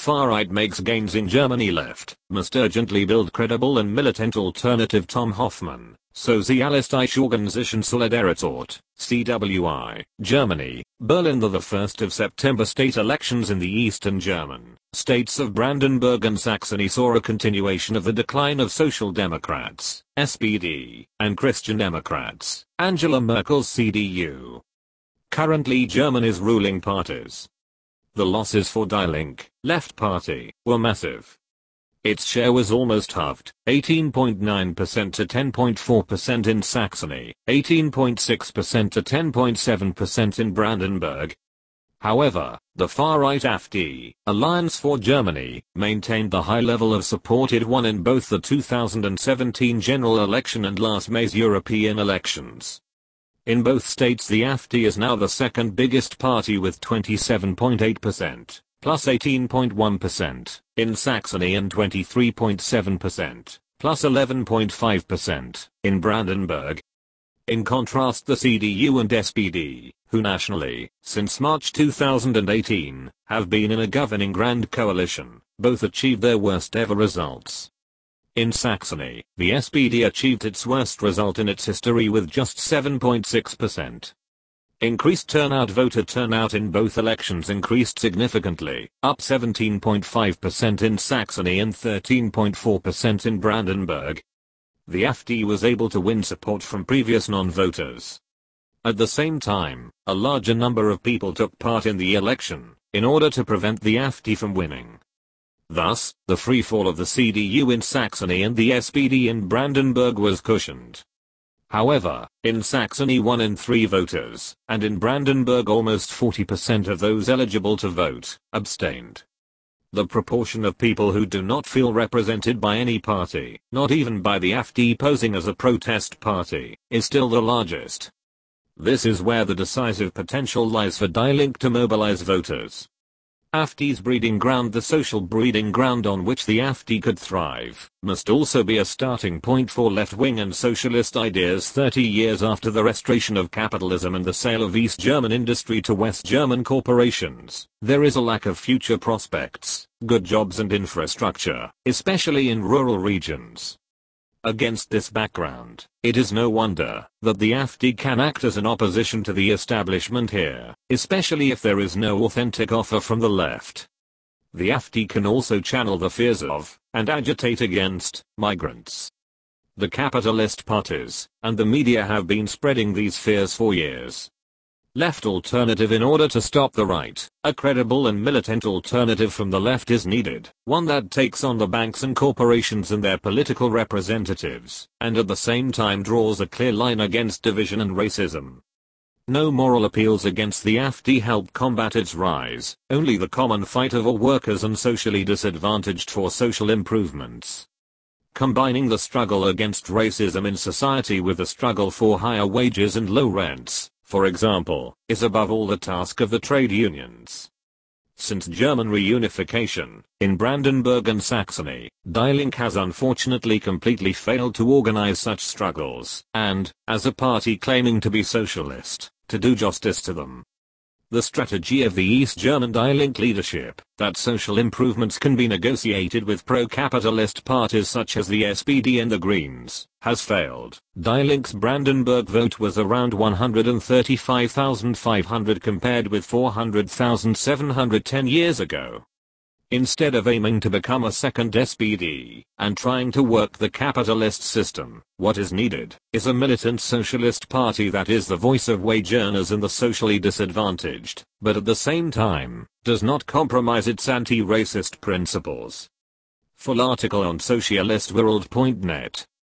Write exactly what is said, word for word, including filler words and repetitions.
far-right makes gains in Germany. Left must urgently build credible and militant alternative. Tom Hoffman, Sozialistische Organisation Solidarität, C W I, Germany, Berlin. The first of September state elections in the Eastern German states of Brandenburg and Saxony saw a continuation of the decline of Social Democrats, S P D, and Christian Democrats, Angela Merkel's C D U. Currently Germany's ruling parties. The losses for Die Linke, Left Party, were massive. Its share was almost halved, eighteen point nine percent to ten point four percent in Saxony, eighteen point six percent to ten point seven percent in Brandenburg. However, the far-right A f D, Alliance for Germany, maintained the high level of support it won in both the two thousand seventeen general election and last May's European elections. In both states the A f D is now the second biggest party with twenty-seven point eight percent, plus eighteen point one percent, in Saxony and twenty-three point seven percent, plus eleven point five percent, in Brandenburg. In contrast, the C D U and S P D, who nationally, since March two thousand eighteen, have been in a governing grand coalition, both achieved their worst ever results. In Saxony, the S P D achieved its worst result in its history with just seven point six percent. Increased turnout. Voter turnout in both elections increased significantly, up seventeen point five percent in Saxony and thirteen point four percent in Brandenburg. The A f D was able to win support from previous non-voters. At the same time, a larger number of people took part in the election, in order to prevent the A f D from winning. Thus, the free fall of the C D U in Saxony and the S P D in Brandenburg was cushioned. However, in Saxony one in three voters, and in Brandenburg almost forty percent of those eligible to vote, abstained. The proportion of people who do not feel represented by any party, not even by the A f D posing as a protest party, is still the largest. This is where the decisive potential lies for Die Linke to mobilize voters. A f D's breeding ground. The social breeding ground on which the A f D could thrive, must also be a starting point for left-wing and socialist ideas. Thirty years after the restoration of capitalism and the sale of East German industry to West German corporations, there is a lack of future prospects, good jobs and infrastructure, especially in rural regions. Against this background, it is no wonder that the A f D can act as an opposition to the establishment here, especially if there is no authentic offer from the left. The A f D can also channel the fears of, and agitate against, migrants. The capitalist parties, and the media have been spreading these fears for years. Left alternative. In order to stop the right, a credible and militant alternative from the left is needed, one that takes on the banks and corporations and their political representatives, and at the same time draws a clear line against division and racism. No moral appeals against the A f D help combat its rise, only the common fight of all workers and socially disadvantaged for social improvements. Combining the struggle against racism in society with the struggle for higher wages and low rents, for example, is above all the task of the trade unions. Since German reunification, in Brandenburg and Saxony, Die Linke has unfortunately completely failed to organize such struggles, and, as a party claiming to be socialist, to do justice to them. The strategy of the East German Die Linke leadership, that social improvements can be negotiated with pro-capitalist parties such as the S P D and the Greens, has failed. Die Linke's Brandenburg vote was around one hundred thirty-five thousand five hundred compared with four hundred thousand seven hundred ten years ago. Instead of aiming to become a second S P D, and trying to work the capitalist system, what is needed, is a militant socialist party that is the voice of wage earners and the socially disadvantaged, but at the same time, does not compromise its anti-racist principles. Full article on socialist world dot net.